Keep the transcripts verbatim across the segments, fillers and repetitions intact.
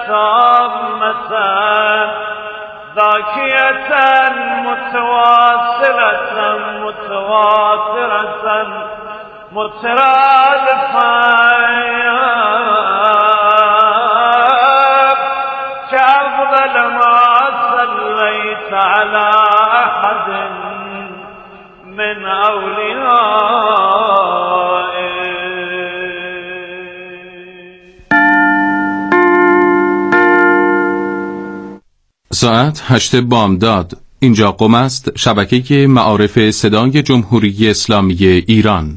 تامة ذاكية متواصلة متواترة مترادفة كأفضل ما صليت على أحد من أوليائه. ساعت هشت بامداد. اینجا قم است، شبکه معارف صدای جمهوری اسلامی ایران.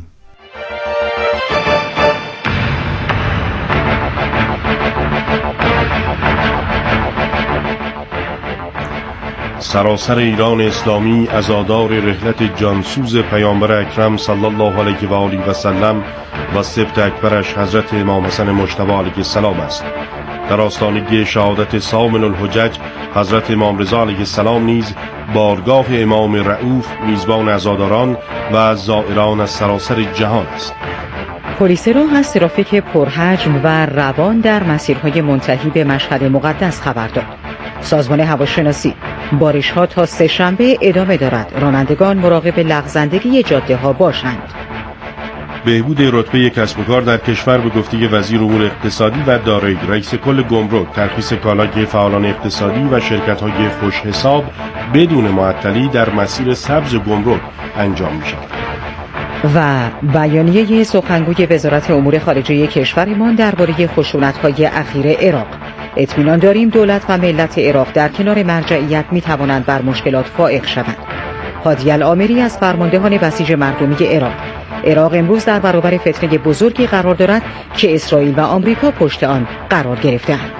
سراسر ایران اسلامی عزادار رحلت جانسوز پیامبر اکرم صلی الله علیه و آله و سلم و سبط اکبرش حضرت امام حسن مجتبی علیه السلام است. در آستانه شهادت ثامن الحجج حضرت امام رضا علیه السلام نیز بارگاه امام رؤوف میزبان عزاداران و زائران از سراسر جهان است. پلیس راه از ترافیک پرحجم و روان در مسیرهای منتهی به مشهد مقدس خبر داد. سازمان هواشناسی: بارش‌ها تا سه شنبه ادامه دارد. رانندگان مراقب لغزندگی جاده ها باشند. بهبود رتبه کسب و کار در کشور به گفته وزیر امور اقتصادی و دارایی رئیس کل گمرک، ترخیص کالای فعالان اقتصادی و شرکت‌های خوش حساب بدون معطلی در مسیر سبز گمرک انجام می‌شود. و بیانیه سخنگوی وزارت امور خارجه کشورمان درباره خشونت‌های اخیر عراق: اطمینان داریم دولت و ملت عراق در کنار مرجعیت می‌توانند بر مشکلات فائق شوند. هادی العامری از فرماندهان بسیج مردمی عراق: عراق امروز در برابر فتنه بزرگی قرار دارد که اسرائیل و آمریکا پشت آن قرار گرفته‌اند.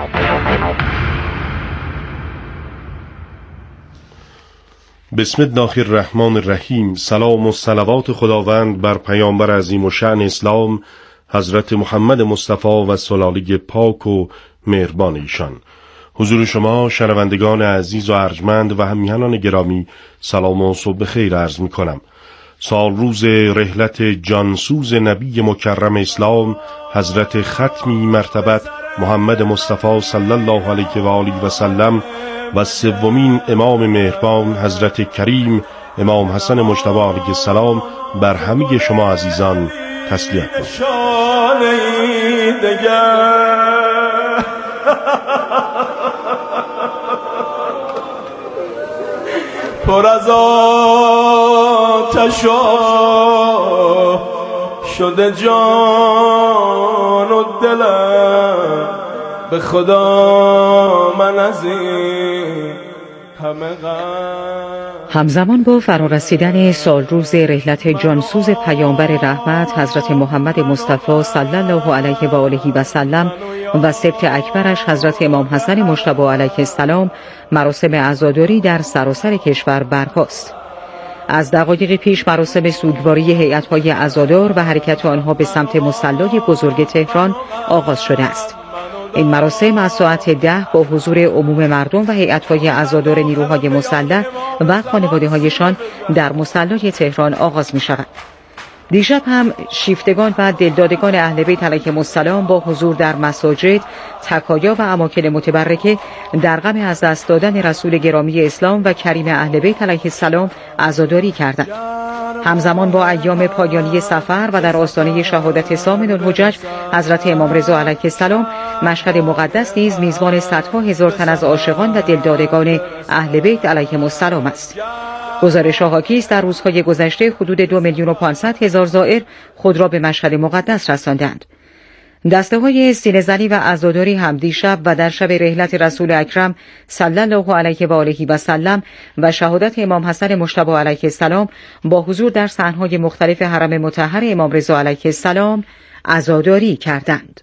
بسم الله الرحمن الرحیم. سلام و صلوات خداوند بر پیامبر عظیم و شأن اسلام حضرت محمد مصطفی و سلاله پاک و مهربان ایشان. حضور شما شنوندگان عزیز و ارجمند و همیهنان گرامی سلام و صبح خیر عرض می کنم. سال روز رحلت جانسوز نبی مکرم اسلام حضرت ختمی مرتبت محمد مصطفی صلی الله علیه و آله و سلم و سومین امام مهربان حضرت کریم امام حسن مجتبی علیه السلام بر همه شما عزیزان تسلیت باشد. پر از آتش شده جان و دلم، به خدا من از این همه غم. همزمان با فرارسیدن سال روز رحلت جانسوز پیامبر رحمت حضرت محمد مصطفی صلی الله علیه و آله و سلم و سبط اکبرش حضرت امام حسن مجتبی علیه السلام، مراسم عزاداری در سراسر کشور برپاست. از دقایق پیش مراسم سوگواری هیئت‌های عزادار و حرکت آنها به سمت مصلی بزرگ تهران آغاز شده است. این مراسم از ساعت ده با حضور عموم مردم و هیئت‌های عزادار نیروهای مسلح و خانواده‌هایشان در مصلی تهران آغاز می‌شود. دیشب هم شیفتگان و دلدادگان اهل بیت علیهم السلام با حضور در مساجد، تکایا و اماکن متبرکه در غم از دست دادن رسول گرامی اسلام و کریم اهل بیت علیه السلام عزاداری کردند. همزمان با ایام پایانی سفر و در آستانه شهادت ثامن الحجج حضرت امام رضا علیه السلام، مشهد مقدس نیز میزبان صدها هزار تن از عاشقان و دلدادگان اهل بیت علیهم السلام است. گزارش حاکی است در روزهای گذشته حدود دو میلیون و پانصد هزار زائر خود را به مشهد مقدس رساندند. دسته های سینه‌زنی و عزاداری هم دیشب و در شب رحلت رسول اکرم صلی الله علیه و آله و سلم و شهادت امام حسن مجتبی علیه السلام با حضور در صحنهای مختلف حرم مطهر امام رضا علیه السلام عزاداری کردند.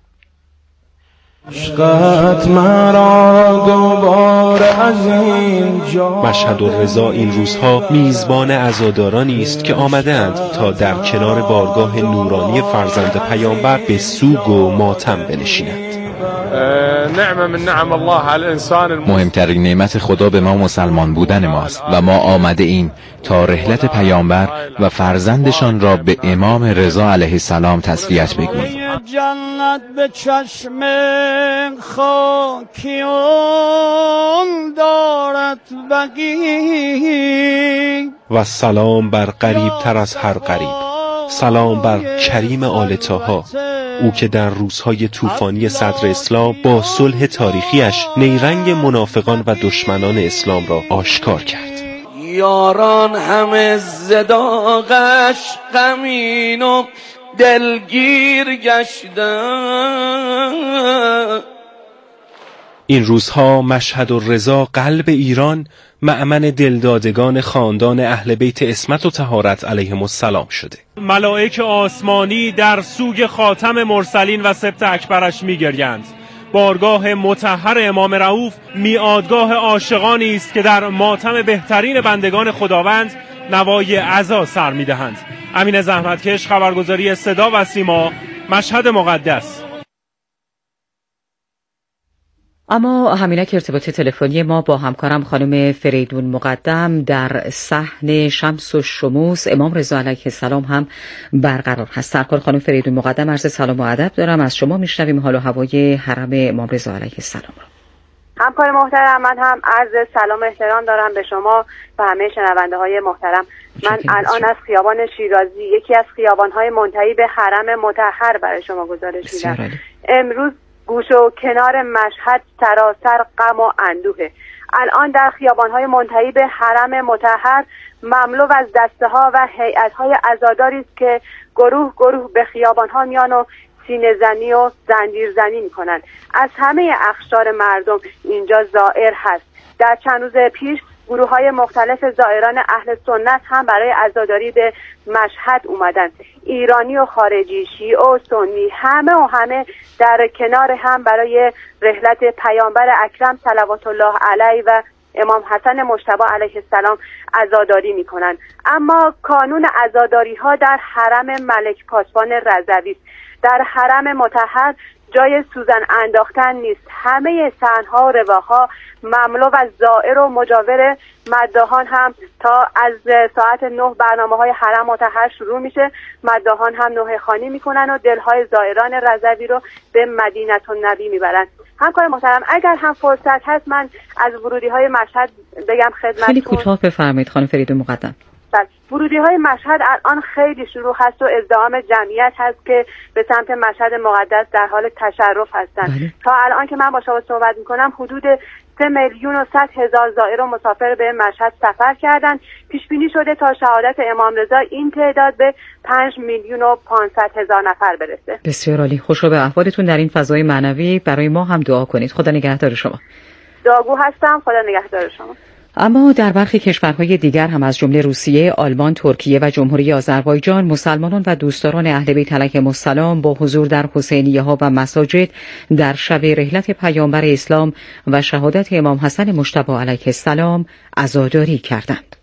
عشقت مرا دوباره از این جا. مشهد الرضا این روزها میزبان عزادارانی است که آمدند تا در کنار بارگاه نورانی فرزند پیامبر به سوگ و ماتم بنشینند. نعمه من نعم الله علی الانسان. مهمترین نعمت خدا به ما مسلمان بودن ماست و ما آمده ایم تا رحلت پیامبر و فرزندشان را به امام رضا علیه السلام تسلیت بگوییم. جنت به چشم خاکیان دارد بقی و سلام بر قریب تر از هر قریب، سلام بر کریم آل طاها، او که در روزهای طوفانی صدر اسلام با صلح تاریخیش نیرنگ منافقان و دشمنان اسلام را آشکار کرد. یاران همه زداغش غمین و دلگیر گشتن. این روزها مشهد و رضا قلب ایران مأمن دلدادگان خاندان اهل بیت عصمت و طهارت علیهم السلام شده. ملائک آسمانی در سوگ خاتم مرسلین و سبط اکبرش می‌گریند. بارگاه مطهر امام رؤوف میعادگاه عاشقانی است که در ماتم بهترین بندگان خداوند نوای عزا سر می‌دهند. امین زحمتکش، خبرگزاری صدا و سیما، مشهد مقدس. اما همینک ارتباط تلفنی ما با همکارم خانم فریدون مقدم در صحن شمس و شموس امام رضا علیه السلام هم برقرار هست. سرکار خانم فریدون مقدم، عرض سلام و ادب دارم. از شما میشنویم حال و هوای حرم امام رضا علیه السلام را. همکار محترم، من هم عرض سلام و احترام دارم به شما و همه شنونده های محترم. من الان از خیابان شیرازی، یکی از خیابان های منتهی به حرم مطهر، برای شما گزارش میدم. امروز گوش و کنار مشهد سراسر غم و اندوهه. الان در خیابان‌های منتهی به حرم مطهر مملو از دسته ها و هیئت‌های عزاداری است که گروه گروه به خیابان‌ها میان و سینه زنی و زنجیر زنی می‌کنند. از همه اقشار مردم اینجا زائر هست. در چند روز پیش گروه‌های مختلف زائران اهل سنت هم برای عزاداری به مشهد اومدن. ایرانی و خارجی، شیعه و سنی، همه و همه در کنار هم برای رحلت پیامبر اکرم صلوات الله علیه و امام حسن مجتبی علیه السلام عزاداری میکنن. اما کانون عزاداری ها در حرم ملک پاسبان رضوی است. در حرم مطهر جای سوزن انداختن نیست. همه صحن‌ها و رواها مملو از زائر و مجاور مداحان هم تا از ساعت نه برنامه‌های حرم مطهر شروع میشه. مداحان هم نوحه خوانی میکنن و دلهای زائران رضوی رو به مدینه النبی میبرن. همکار محترم، اگر هم فرصت هست من از ورودی‌های مشهد بگم خدمتتون. خیلی کوتاه بفرمایید خانم فریدون مقدم. ورودی های مشهد الان خیلی شروع هست و ازدحام جمعیت هست که به سمت مشهد مقدس در حال تشرف هستند. بله. تا الان که من با شما صحبت میکنم حدود سه میلیون و صد هزار زائر و مسافر به مشهد سفر کردند. پیش بینی شده تا شهادت امام رضا این تعداد به پنج میلیون و پانصد هزار نفر برسه. بسیار عالی. خوشو به احوالتون در این فضای معنوی. برای ما هم دعا کنید. خدا نگهدار شما. دعاگو هستم. خدا نگهدار شما. اما در برخی کشورهای دیگر هم از جمله روسیه، آلمان، ترکیه و جمهوری آذربایجان مسلمانان و دوستداران اهل بیت علیهم السلام با حضور در حسینیه‌ها و مساجد در شب رحلت پیامبر اسلام و شهادت امام حسن مجتبی علیه السلام عزاداری کردند.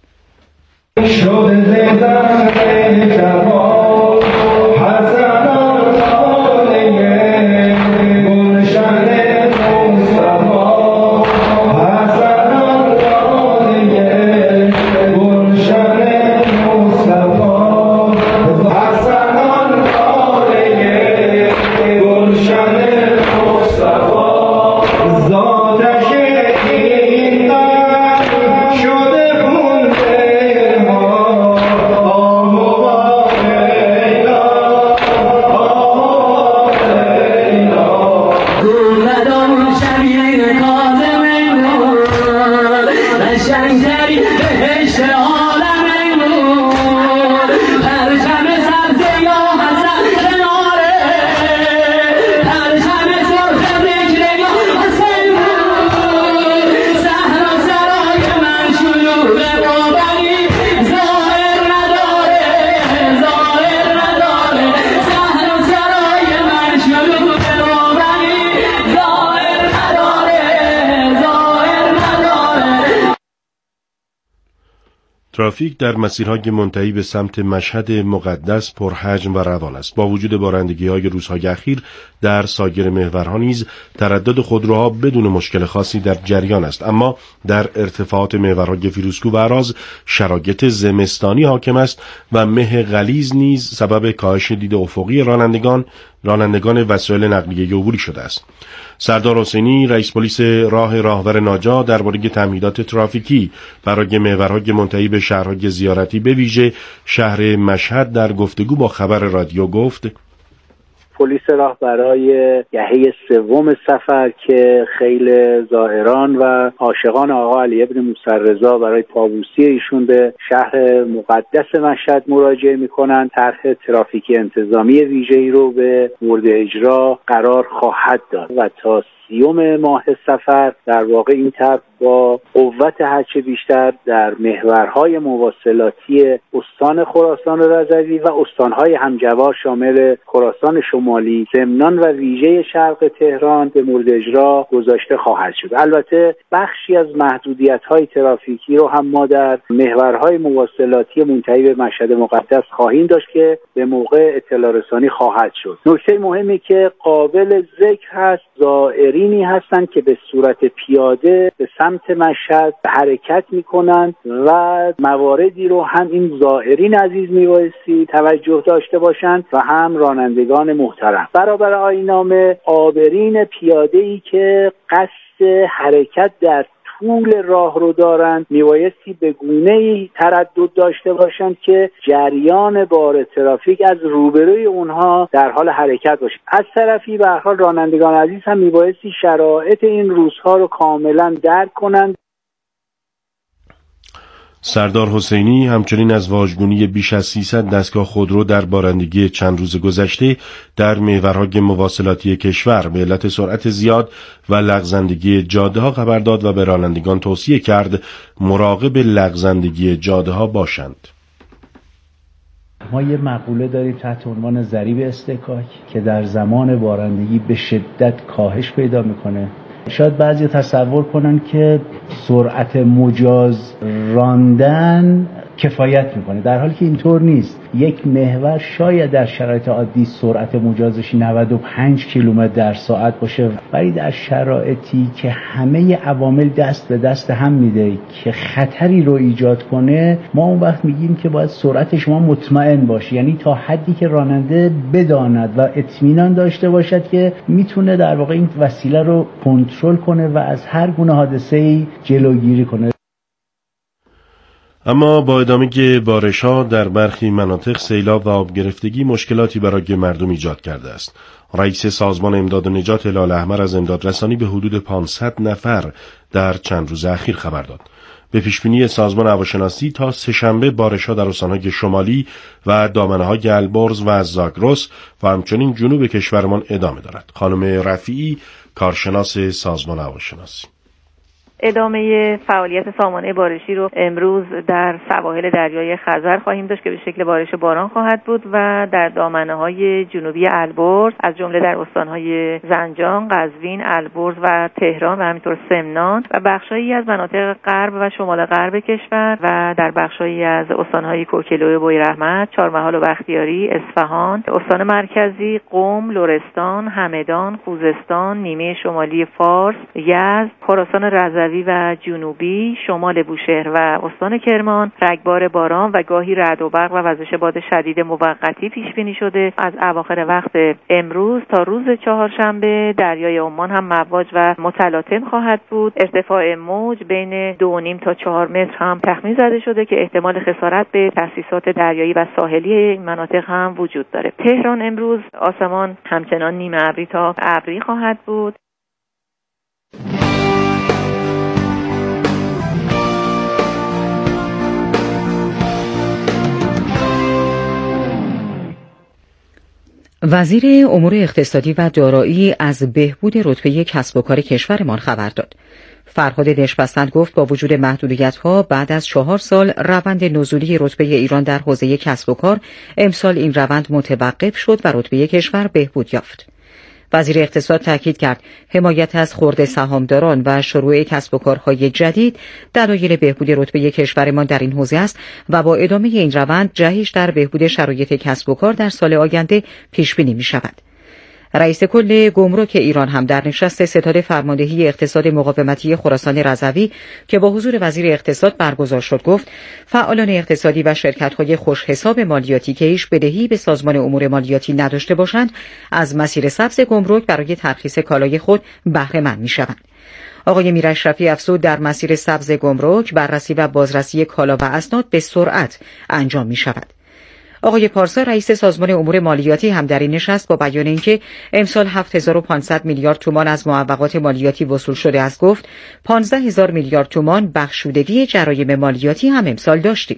ترافیک در مسیرهای منتهی به سمت مشهد مقدس پرحجم و روان است. با وجود بارندگی‌های روزهای اخیر در سایر محورها نیز تردد خودروها بدون مشکل خاصی در جریان است، اما در ارتفاعات محورهای فیروزکوه و اراز شرایط زمستانی حاکم است و مه غلیظ نیز سبب کاهش دید افقی رانندگان رانندگان وسایل نقلیه عبوری شده است. سردار حسینی رئیس پلیس راه راهور ناجا درباره تمهیدات ترافیکی برای محورهای منتهی به شهرهای زیارتی به ویژه شهر مشهد در گفتگو با خبر رادیو گفت: پلیس راه برای دهه سوم سفر که خیل زائران و عاشقان آقا علی ابن موسی رضا برای پابوسی ایشون به شهر مقدس مشهد مراجعه میکنند، طرح ترافیکی انتظامی ویژه‌ای رو به مورد اجرا قرار خواهد داد و تا سیوم ماه سفر در واقع این طرح با قوت هرچه بیشتر در محورهای مواصلاتی استان خراسان رضوی و استانهای همجوار شامل خراسان شمالی، سمنان و ویژه شرق تهران به مورد اجرا گذاشته خواهد شد. البته بخشی از محدودیت‌های ترافیکی رو هم ما در محورهای مواصلاتی منتهی به مشهد مقدس خواهیم داشت که به موقع اطلاع رسانی خواهد شد. نکته مهمی که قابل ذکر هست، زائرینی هستند که به صورت پیاده به سمت مشهد حرکت میکنند و مواردی رو هم این زائرین عزیز میبایستی توجه داشته باشند و هم رانندگان محترم. برابر آیین‌نامه، عابرین پیاده‌ای که قصد حرکت در طول راه رو دارند میبایستی به گونه‌ای تردد داشته باشند که جریان بار ترافیک از روبروی اونها در حال حرکت باشه. از طرفی به هر حال رانندگان عزیز هم میبایستی شرایط این روزها رو کاملا درک کنند. سردار حسینی همچنین از واژگونی بیش از سیصد دستگاه خودرو در بارندگی چند روز گذشته در محورهای مواصلاتی کشور به علت سرعت زیاد و لغزندگی جاده‌ها خبر داد و به رانندگان توصیه کرد مراقب لغزندگی جاده‌ها باشند. ما یه مقوله داریم تحت عنوان ضریب استکاک که در زمان بارندگی به شدت کاهش پیدا میکنه. شاید بعضی تصور کنن که سرعت مجاز راندن کفایت میکنه، در حالی که اینطور نیست. یک محور شاید در شرایط عادی سرعت مجازش نود و پنج کیلومتر در ساعت باشه، ولی در شرایطی که همه عوامل دست به دست هم میده که خطری رو ایجاد کنه، ما اون وقت میگیم که باید سرعت شما مطمئن باشه، یعنی تا حدی که راننده بداند و اطمینان داشته باشد که میتونه در واقع این وسیله رو کنترل کنه و از هر گونه حادثه‌ای جلوگیری کنه. اما با ادامه بارش‌ها در برخی مناطق سیلاب و آب گرفتگی مشکلاتی برای مردم ایجاد کرده است. رئیس سازمان امداد و نجات هلال احمر از امدادرسانی به حدود پانصد نفر در چند روز اخیر خبر داد. به پیشبینی سازمان هواشناسی تا سه‌شنبه بارش‌ها در استان‌های شمالی و دامنه‌های البرز و زاگرس و همچنین جنوب کشورمان ادامه دارد. خانم رفیعی، کارشناس سازمان هواشناسی: ادامه فعالیت سامانه بارشی رو امروز در سواحل دریای خزر خواهیم داشت که به شکل بارش باران خواهد بود و در دامنه‌های جنوبی البرز از جمله در استان‌های زنجان، قزوین، البرز و تهران و همینطور سمنان و بخشایی از مناطق غرب و شمال غرب کشور و در بخشایی از استان‌های کوکلو، بویرحمت، چهارمحال و بختیاری، اصفهان، استان مرکزی، قم، لرستان، همدان، خوزستان، نیمه شمالی فارس، یزد، خراسان رضوی و جنوبی، شمال بوشهر و استان کرمان رگبار باران و گاهی رعد و برق و وزش باد شدید موقتی پیش بینی شده. از اواخر وقت امروز تا روز چهارشنبه دریای عمان هم مواج و متلاطم خواهد بود. ارتفاع موج بین دو و نیم تا چهار متر هم تخمین زده شده که احتمال خسارت به تأسیسات دریایی و ساحلی این مناطق هم وجود داره. تهران امروز آسمان همچنان نیمه ابری تا ابری خواهد بود. وزیر امور اقتصادی و دارایی از بهبود رتبه کسب و کار کشورمان خبر داد. فرهاد دشپسند گفت با وجود محدودیت‌ها بعد از چهار سال روند نزولی رتبه ایران در حوزه کسب و کار امسال این روند متوقف شد و رتبه کشور بهبود یافت. وزیر اقتصاد تاکید کرد حمایت از خرده سهامداران و شروع کسب و کارهای جدید دلایل بهبود رتبه کشورمان در این حوزه است و با ادامه این روند جهش در بهبود شرایط کسب و کار در سال آینده پیش بینی می شود. رئیس کل گمرک ایران هم در نشست ستاد فرماندهی اقتصاد مقاومتی خراسان رضوی که با حضور وزیر اقتصاد برگزار شد گفت فعالان اقتصادی و شرکت‌های خوش‌حساب مالیاتی که هیچ بدهی به سازمان امور مالیاتی نداشته باشند از مسیر سبز گمرک برای ترخیص کالای خود بهره مند می‌شوند. آقای میر اشرفی افزود در مسیر سبز گمرک بررسی و بازرسی کالا و اسناد به سرعت انجام می‌شود. آقای پارسا رئیس سازمان امور مالیاتی هم در این نشست با بیان اینکه امسال هفت هزار و پانصد میلیارد تومان از معوقات مالیاتی وصول شده است گفت پانزده هزار میلیارد تومان بخشودگی جرایم مالیاتی هم امسال داشتیم.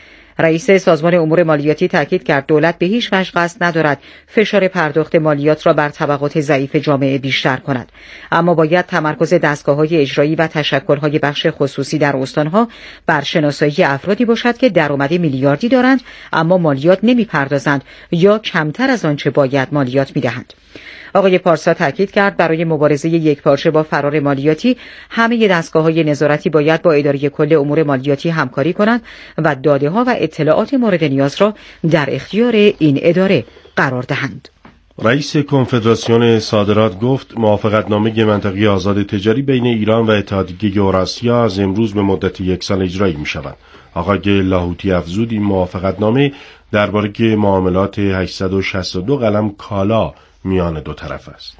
رئیس سازمان امور مالیاتی تاکید کرد دولت به هیچ وجه قصد ندارد فشار پرداخت مالیات را بر طبقات ضعیف جامعه بیشتر کند، اما باید تمرکز دستگاه‌های اجرایی و تشکل‌های بخش خصوصی در استان‌ها بر شناسایی افرادی باشد که درآمد میلیاردی دارند اما مالیات نمی‌پردازند یا کمتر از آنچه باید مالیات می‌دهند. آقای پارسا تاکید کرد برای مبارزه یکپارچه با فرار مالیاتی همه دستگاه‌های نظارتی باید با اداره کل امور مالیاتی همکاری کنند و داده‌ها و اطلاعات مورد نیاز را در اختیار این اداره قرار دهند. رئیس کنفدراسیون صادرات گفت موافقتنامه منطقه آزاد تجاری بین ایران و اتحادیه اوراسیا از امروز به مدت یک سال اجرایی می‌شود. آقای لاهوتی افزود این موافقتنامه درباره معاملات هشتصد و شصت و دو قلم کالا میان دو طرف است.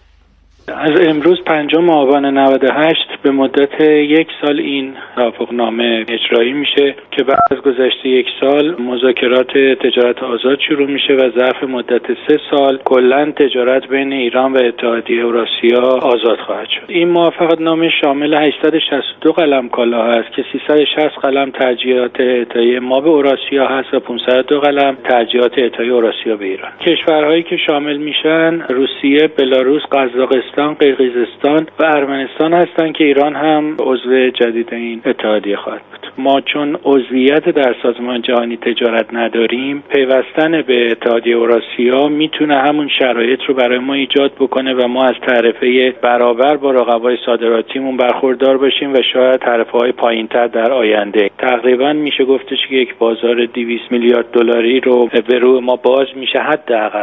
از امروز پنجم آبان نود و هشت به مدت یک سال این توافقنامه اجرایی میشه که بعد از گذشت یک سال مذاکرات تجارت آزاد شروع میشه و ظرف مدت سه سال کلاً تجارت بین ایران و اتحادیه اوراسیا آزاد خواهد شد. این موافقتنامه شامل هشتصد و شصت و دو قلم کالا هست که سیصد و شصت قلم ترجیحات اتحادیه ما به اوراسیا هست و پانصد و دو قلم ترجیحات اتحادیه اوراسیا به ایران. کشورهایی که شامل میشن روسیه، بلاروس، قزاقستان، قرقیزستان و ارمنستان هستند که ایران هم عضو جدید این اتحادیه خواهد بود. ما چون عضویت در سازمان جهانی تجارت نداریم، پیوستن به اتحادیه اوراسیا میتونه همون شرایط رو برای ما ایجاد بکنه و ما از تعرفه برابر با رقبای صادراتیمون برخوردار باشیم و شاید تعرفه‌های پایین‌تر در آینده. تقریبا میشه گفتش که یک بازار دویست میلیارد دلاری رو به روی ما باز میشه حداقل.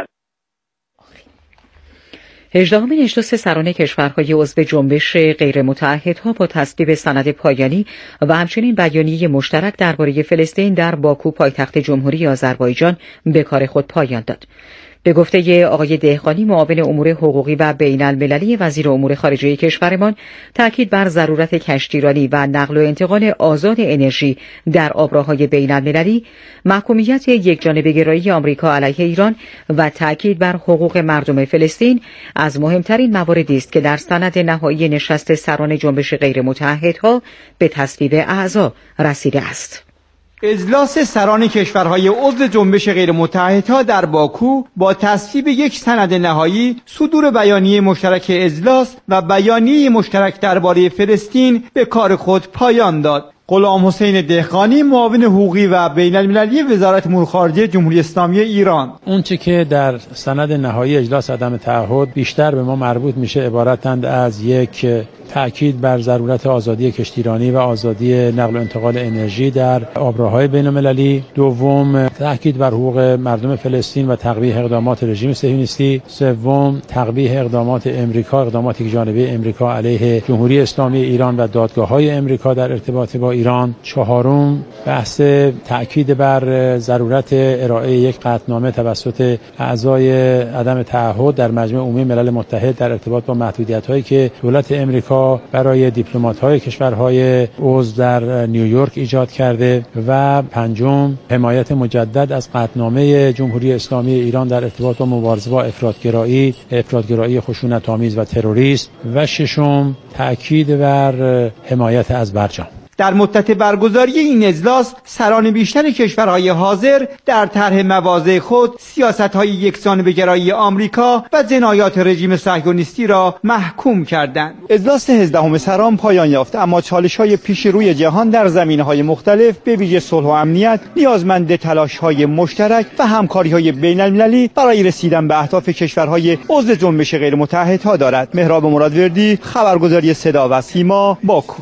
هجدهمین اجلاس سران کشورهای عضو جنبش غیرمتعهدها با تصویب سند پایانی و همچنین بیانیه مشترک درباره فلسطین در باکو پایتخت جمهوری آذربایجان به کار خود پایان داد. به گفته آقای دهقانی معاون امور حقوقی و بین المللی وزیر امور خارجه کشورمان تاکید بر ضرورت کشتیرانی و نقل و انتقال آزاد انرژی در آبراهای بین المللی، محکومیت یکجانبه‌گرایی آمریکا علیه ایران و تاکید بر حقوق مردم فلسطین از مهمترین مواردی است که در سند نهایی نشست سران جنبش غیرمتعهدها به تصویب اعضا رسیده است. اجلاس سران کشورهای عضو جنبش غیرمتعهدها در باکو با تصویب یک سند نهایی، صدور بیانیه مشترک اجلاس و بیانیه مشترک درباره فلسطین به کار خود پایان داد. غلام حسین دهقانی معاون حقوقی و بین المللی وزارت امور خارجه جمهوری اسلامی ایران: اونچه که در سند نهایی اجلاس عدم تعهد بیشتر به ما مربوط میشه عبارتند از یک تأکید بر ضرورت آزادی کشتیرانی و آزادی نقل و انتقال انرژی در آبراهای بین المللی، دوم تأکید بر حقوق مردم فلسطین و تقویه اقدامات رژیم صهیونیستی، سوم تقویه اقدامات امریکا، اقدامات یکجانبه امریکا علیه جمهوری اسلامی ایران و دادگاه‌های امریکا در ارتباط با ایران، چهارم بحث تأکید بر ضرورت ارائه یک قطعنامه توسط اعضای عدم تعهد در مجمع عمومی ملل متحد در ارتباط با محدودیت‌هایی که دولت امریکا برای دیپلمات‌های کشورهای عضو در نیویورک ایجاد کرده و پنجم حمایت مجدد از قطعنامه جمهوری اسلامی ایران در ارتباط با مبارزه با افراطگرایی، افراطگرایی خشونت‌آمیز و تروریسم و ششم تأکید بر حمایت از برجام. در مدت برگزاری این اجلاس سران بیشتر کشورهای حاضر در طرح مواضع خود سیاست‌های یکجانبه‌گرایی آمریکا و جنایات رژیم صهیونیستی را محکوم کردند. اجلاس هجدهم سران پایان یافت، اما چالش‌های پیش روی جهان در زمینه‌های مختلف به ویژه صلح و امنیت نیازمند تلاش‌های مشترک و همکاری‌های بین‌المللی برای رسیدن به اهداف کشورهای عضو جنبش غیرمتعهدها دارد. مهراب مرادوردی، خبرگزاری صدا و سیما، باکو.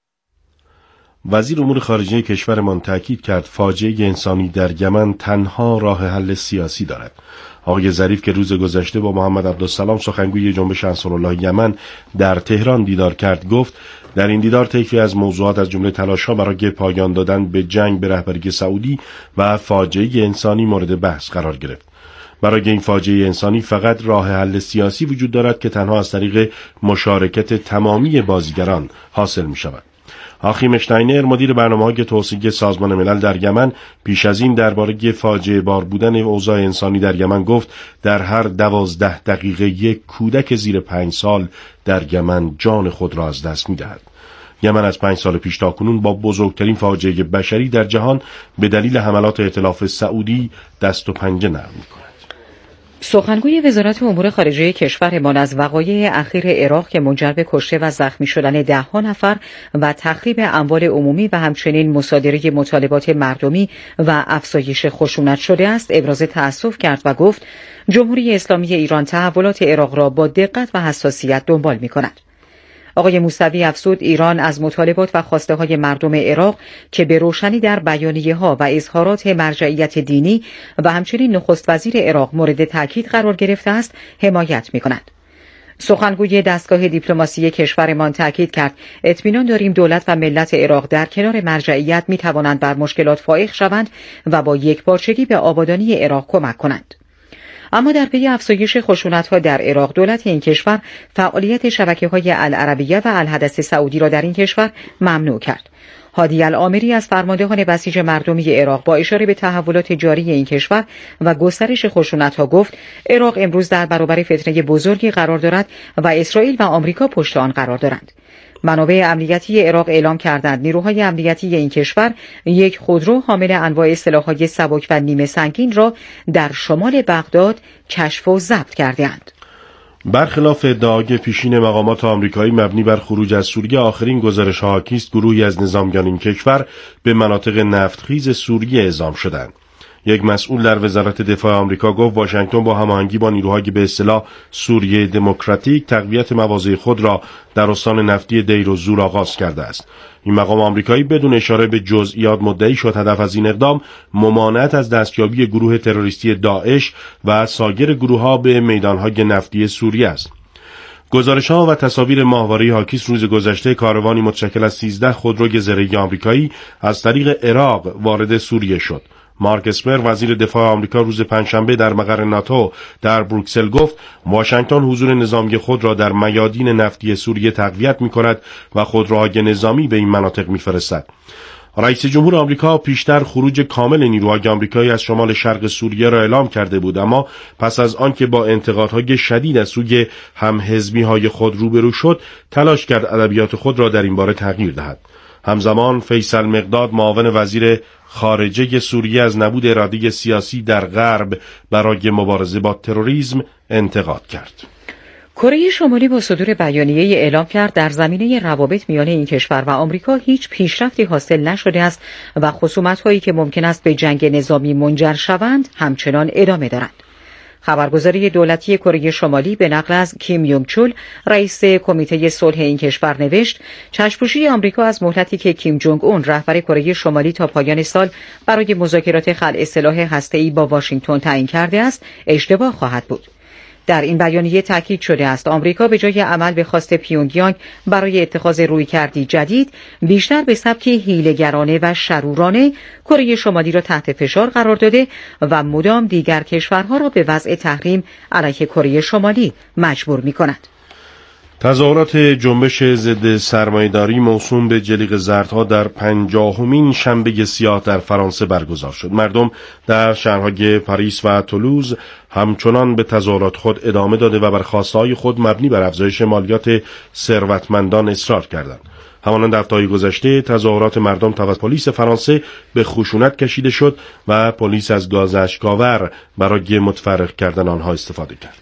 وزیر امور خارجه کشورمان تاکید کرد فاجعه انسانی در یمن تنها راه حل سیاسی دارد. آقای ظریف که روز گذشته با محمد عبدالسلام سخنگوی جنبش انصارالله یمن در تهران دیدار کرد، گفت در این دیدار طیفی از موضوعات از جمله تلاش‌ها برای پایان دادن به جنگ به رهبری سعودی و فاجعه انسانی مورد بحث قرار گرفت. برای این فاجعه انسانی فقط راه حل سیاسی وجود دارد که تنها از طریق مشارکت تمامی بازیگران حاصل می شود. آخیم اشتاینر مدیر برنامه‌های توسعه سازمان ملل در یمن پیش از این درباره فاجعه بار بودن اوضاع انسانی در یمن گفت در هر دوازده دقیقه یک کودک زیر پنج سال در یمن جان خود را از دست می‌دهد. یمن از پنج سال پیش تا کنون با بزرگترین فاجعه بشری در جهان به دلیل حملات ائتلاف سعودی دست و پنجه نرم می‌کند. سخنگوی وزارت امور خارجه کشورمان از وقایع اخیر عراق که منجر به کشته و زخمی شدن ده‌ها نفر و تخریب اموال عمومی و همچنین مصادره مطالبات مردمی و افزایش خشونت شده است ابراز تأسف کرد و گفت جمهوری اسلامی ایران تحولات عراق را با دقت و حساسیت دنبال می‌کند. آقای موسوی افزود ایران از مطالبات و خواسته های مردم عراق که به روشنی در بیانیه ها و اظهارات مرجعیت دینی و همچنین نخست وزیر عراق مورد تاکید قرار گرفته است حمایت می کند. سخنگوی دستگاه دیپلماسی کشورمان تاکید کرد اطمینان داریم دولت و ملت عراق در کنار مرجعیت می توانند بر مشکلات فائق شوند و با یکپارچگی به آبادانی عراق کمک کنند. اما در پی افزایش خشونت‌ها در عراق دولت این کشور فعالیت شبکه‌های العربیه و الحدث سعودی را در این کشور ممنوع کرد. هادی العامری از فرماندهان بسیج مردمی عراق با اشاره به تحولات جاری این کشور و گسترش خشونت‌ها گفت عراق امروز در برابر فتنه بزرگی قرار دارد و اسرائیل و آمریکا پشت آن قرار دارند. منابع امنیتی عراق اعلام کردند نیروهای امنیتی این کشور یک خودرو حامل انواع سلاح‌های سبک و نیمه سنگین را در شمال بغداد کشف و ضبط کرده‌اند. برخلاف ادعای پیشین مقامات آمریکایی مبنی بر خروج از سوریه، آخرین گزارش حاکی است گروهی از نظامیان این کشور به مناطق نفتخیز سوریه اعزام شدند. یک مسئول در وزارت دفاع آمریکا گفت واشنگتن با هماهنگی با نیروهای به اصطلاح سوریه دموکراتیک تقویت مواضع خود را در استان نفتی دیر الزور آغاز کرده است. این مقام آمریکایی بدون اشاره به جزئیات مدعی شد هدف از این اقدام ممانعت از دستیابی گروه تروریستی داعش و سایر گروه‌ها به میدانهای نفتی سوریه است. گزارش‌ها و تصاویر ماهواره‌ای حاکی روز گذشته کاروانی متشکل از سیزده خودروی زرهی آمریکایی از طریق عراق وارد سوریه شد. مارک اسپر وزیر دفاع آمریکا روز پنجشنبه در مقر ناتو در بروکسل گفت واشنگتن حضور نظامی خود را در میادین نفتی سوریه تقویت می‌کند و خودروهای نظامی به این مناطق می‌فرستد. رئیس جمهور آمریکا پیشتر خروج کامل نیروهای آمریکایی از شمال شرق سوریه را اعلام کرده بود، اما پس از آنکه با انتقادهای شدید از سوی همحزبی‌های خود روبرو شد تلاش کرد ادبیات خود را در این باره تغییر دهد. همزمان فیصل مقداد معاون وزیر خارجه سوریه از نبود اراده سیاسی در غرب برای مبارزه با تروریسم انتقاد کرد. کره شمالی با صدور بیانیه اعلام کرد در زمینه روابط میان این کشور و آمریکا هیچ پیشرفتی حاصل نشده است و خصومت‌هایی که ممکن است به جنگ نظامی منجر شوند همچنان ادامه دارند. خبرگزاری دولتی کره شمالی به نقل از کیم یونگ چول رئیس کمیته صلح این کشور نوشت چشم‌پوشی آمریکا از مهلتی که کیم جونگ اون رهبر کره شمالی تا پایان سال برای مذاکرات خلع سلاح هسته‌ای با واشنگتن تعیین کرده است اشتباه خواهد بود. در این بیانیه تاکید شده است آمریکا به جای عمل به خواست پیونگیانگ برای اتخاذ رویکردی جدید بیشتر به سبک حیله‌گرانه و شرورانه کره شمالی را تحت فشار قرار داده و مدام دیگر کشورها را به وضع تحریم علیه کره شمالی مجبور می‌کند. تظاهرات جنبش ضد سرمایه‌داری موسوم به جلیق زردها در پنجاهمین شنبه سیاه در فرانسه برگزار شد. مردم در شهرهای پاریس و تولوز همچنان به تظاهرات خود ادامه داده و بر خواسته‌های خود مبنی بر افزایش مالیات ثروتمندان اصرار کردند. همانند هفته‌های گذشته تظاهرات مردم توسط پلیس فرانسه به خشونت کشیده شد و پلیس از گاز اشک‌آور برای متفرق کردن آنها استفاده کرد.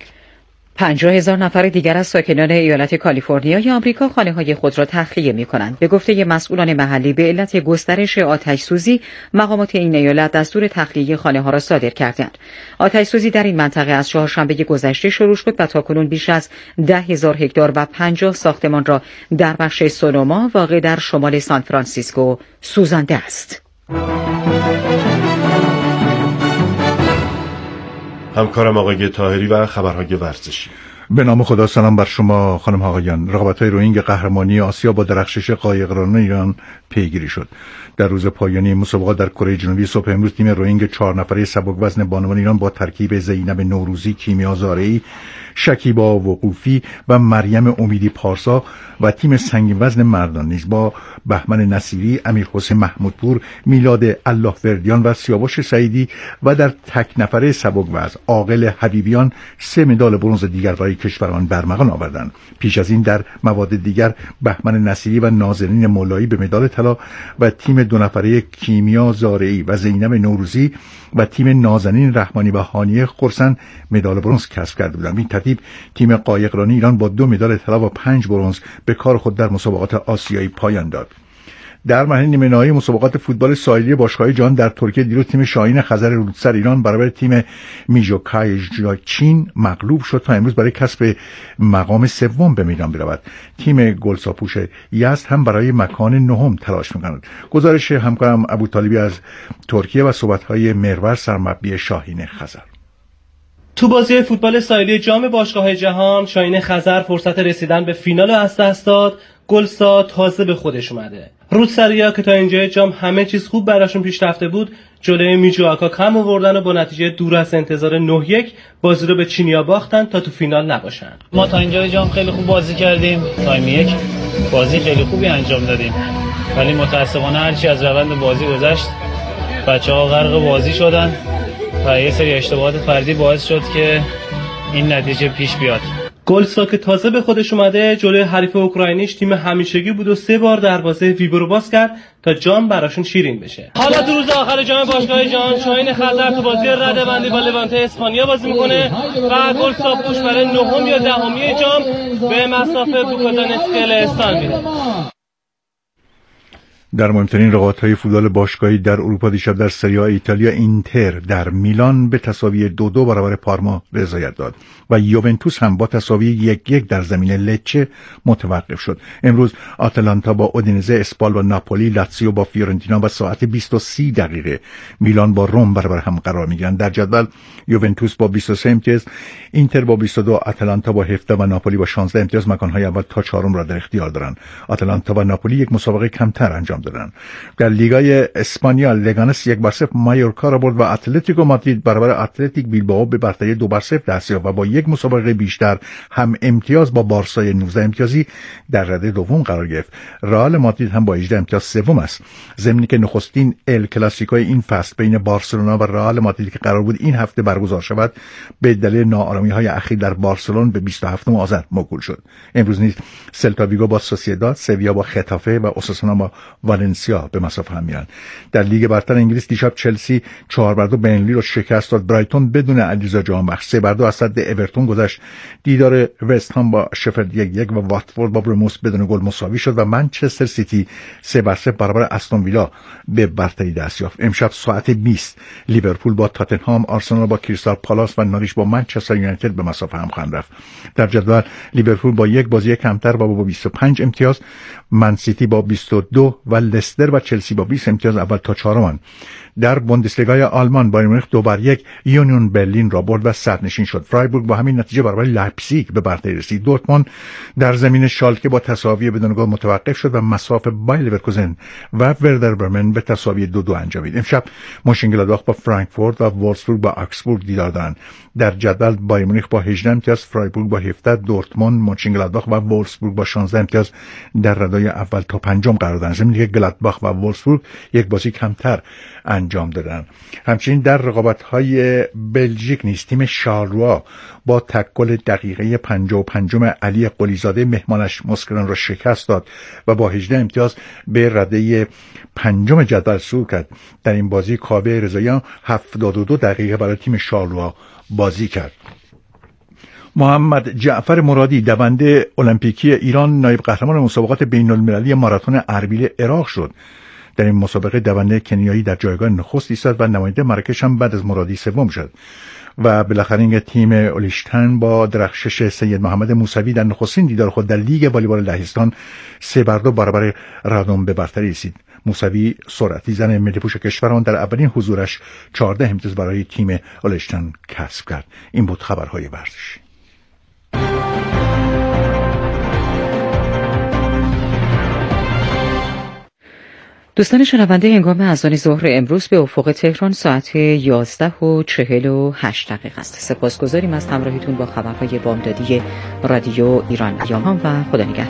پنجاه هزار نفر دیگر از ساکنان ایالت کالیفرنیای آمریکا خانه‌های خود را تخلیه می‌کنند. به گفته مسئولان محلی به علت گسترش آتش‌سوزی، مقامات این ایالت دستور تخلیه خانه‌ها را صادر کردند. آتش‌سوزی در این منطقه از چهارشنبه گذشته شروع شد و تاکنون بیش از ده هزار هکتار و پنجاه ساختمان را در بخش سونوما واقع در شمال سان فرانسیسکو سوزانده است. همکارم آقای طاهری و خبرهای ورزشی. به نام خدا. سلام بر شما خانم آقایان. رقابت‌های روینگ قهرمانی آسیا با درخشش قایقران ایران پیگیری شد. در روز پایانی مسابقات در کره جنوبی صبح امروز تیم روینگ چهار نفره سبک وزن بانوان ایران با ترکیب زینب نوروزی، کیمیا زارعی، شکیبا وقوفی و مریم امیدی پارسا و تیم سنگین وزن مردان نیز با بهمن نصیری، امیر حسین محمودپور، میلاد الله وردیان و سیاوش سعیدی و در تک نفره سبک وزن عاقل حبیبیان سه مدال برنز دیگر برای کشوران برمغان آوردند. پیش از این در مواد دیگر بهمن نصیری و نازنین مولایی به مدال طلا و تیم دو نفره کیمیا زارعی و زینب نوروزی و تیم نازنین رحمانی و هانیه خرسن مدال برنز کسب کرده بودند. این ترتیب تیم قایقرانی ایران با دو مدال طلا و پنج برنز به کار خود در مسابقات آسیایی پایان داد. در مرحله نیمه نهایی مسابقات فوتبال ساحلی باشگاه جهان در ترکیه دیروز تیم شاهین خزر رودسر ایران برابر تیم میژوکای چین مغلوب شد تا امروز برای کسب مقام سوم به میدان برود. تیم گلساپوش یزد هم برای مکان نهم تلاش می‌کند. گزارش همکارم ابوطالبی از ترکیه و صحبت‌های مرور سرمربی شاهین خزر. تو بازی فوتبال ساحلی جام باشگاه جهان شاهین خزر فرصت رسیدن به فینال از دست داد. گلسا تازه به خودش اومده. رودسریا که تا اینجای جام همه چیز خوب براشون پیش رفته بود جلوی میجواکا کم آوردن و با نتیجه دور از انتظار نه یک بازی رو به چینیا باختن تا تو فینال نباشن. ما تا اینجای جام خیلی خوب بازی کردیم، تایم یک بازی خیلی خوبی انجام دادیم، ولی متاسفانه هرچی از روند بازی گذشت بچه‌ها غرق بازی شدن و یه سری اشتباهات فردی باعث شد که این نتیجه پیش بیاد. گلسا که تازه به خودش اومده جلوی حریف اوکراینیش تیم همیشگی بود و سه بار دروازه ویبو رو باز کرد تا جام براشون شیرین بشه. حالا تو روز آخر جام باشگاه جهان شاهین خزر تو بازی رده‌بندی با لوانته اسپانیا بازی میکنه و گلسا پوش برای نهم یا دهمی جام به مسافه بوکودانسک لهستان میره. در مهمترین رقابت‌های فوتبال باشگاهی در اروپا دیشب در سری آ ایتالیا اینتر در میلان به تساوی دو دو برابر پارما رضایت داد و یوونتوس هم با تساوی یک یک در زمین لچه متوقف شد. امروز آتلانتا با اودینزه، اسپال با ناپولی، لاتزیو با فیورنتینا و ساعت بیست و سه دقیقه میلان با روم برابر هم قرار می‌گیرند. در جدول یوونتوس با بیست و سه امتیاز، اینتر با بیست و دو، آتلانتا با هفده و ناپولی با شانزده امتیاز مکان‌های اول تا چهارم را در اختیار دارند. آتلانتا و ناپولی یک مسابقه کمتر انجام دادن. در لیگای اسپانیا لگانس یک بر صفر مایورکا را برد و اتلتیکو مادرید برابر اتلتیک بیلبائو به برتری دو بر صفر دست یافت و با یک مسابقه بیشتر هم امتیاز با بارسای نوزده امتیازی در رده دوم قرار گرفت. رئال مادرید هم با هجده امتیاز سوم است. ضمن که نخستین ال کلاسیکوی این فصل بین بارسلونا و رئال مادرید که قرار بود این هفته برگزار شود به دلیل ناآرامی‌های اخیر در بارسلون به بیست و هفتم آذر موکول شد. امروز نیز سلتا ویگو با سوسییداد، سویا با خطافه و اوساسونا با والنسیا به مسافه هم میرن. در لیگ برتر انگلیس دیشب چلسی چهار بر دو بینلی رو شکست داد. برایتون بدون علیرضا جهانبخش سه بر دو از صد اورتون گذشت. دیدار وست هم با شفیلد یک یک و واتفورد با برموس بدون گل مساوی شد و منچستر سیتی سه بر صفر برابر استون ویلا به برتری دست یافت. امشب ساعت بیست لیورپول با تاتنهام، آرسنال با کریستال پالاس و ناریچ با منچستر یونایتد به مسافه هم خواهند رفت. در جدول لیورپول با یک بازی کمتر و با بیست و پنج امتیاز، من سیتی با بیست و دو و لستر و چلسی با بیست امتیاز اول تا چهارم. در بوندسلیگای آلمان بایر مونیخ دو بر یک یونیون برلین را برد و صدرنشین شد. فرایبورگ با همین نتیجه برابر لایپزیگ به برتری رسید. دورتموند در زمین شالکه با تساوی بدون گل متوقف شد و مسافه بایر لورکوزن و وردر برمن به تساوی دو دو انجامید. امشب مونشنگلادباخ با فرانکفورت و وولفسبورگ با آکسبورگ دیدار دارند. در جدول بایر مونیخ با هجده امتیاز، فرایبورگ با هفده، دورتموند، مونشنگلادباخ و وولفسبورگ با شانزده امتیاز در ردای اول تا پنجم قرار دارند. زمینی که گلادباخ و وولفسبورگ یک بازی کمتر انجام دادن. همچنین در رقابت‌های بلژیک نیز تیم شارلوا با تکل دقیقه پنجاه و پنج علی قلیزاده مهمانش مسکران را شکست داد و با هجده امتیاز به رده پنجم جدول صعود کرد. در این بازی کاوه رضاییان هفتاد و دو دقیقه برای تیم شارلوا بازی کرد. محمد جعفر مرادی دونده المپیکی ایران نایب قهرمان مسابقات بین المللی ماراتون اربیل عراق شد. در این مسابقه دونده کنیایی در جایگاه نخست ایستاد و نماینده مراکش هم بعد از مرادی سوم شد و بالاخره این تیم اولیشتن با درخشش سید محمد موسوی در نخستین دیدار خود در لیگ والیبال لهستان سه بر دو برابر رادون به برتری رسید. موسوی سرعتی زن ملی پوش کشوران در اولین حضورش چهارده امتیاز برای تیم آلشتن کسب کرد. این بود خبرهای ورزشی. دوستان شنونده، هنگام اذان ظهر امروز به افق تهران ساعت یازده و چهل و هشت دقیقه است. سپاسگزاریم از همراهیتون با خبرهای بامدادی رادیو ایران ایام و خدا نگهدار.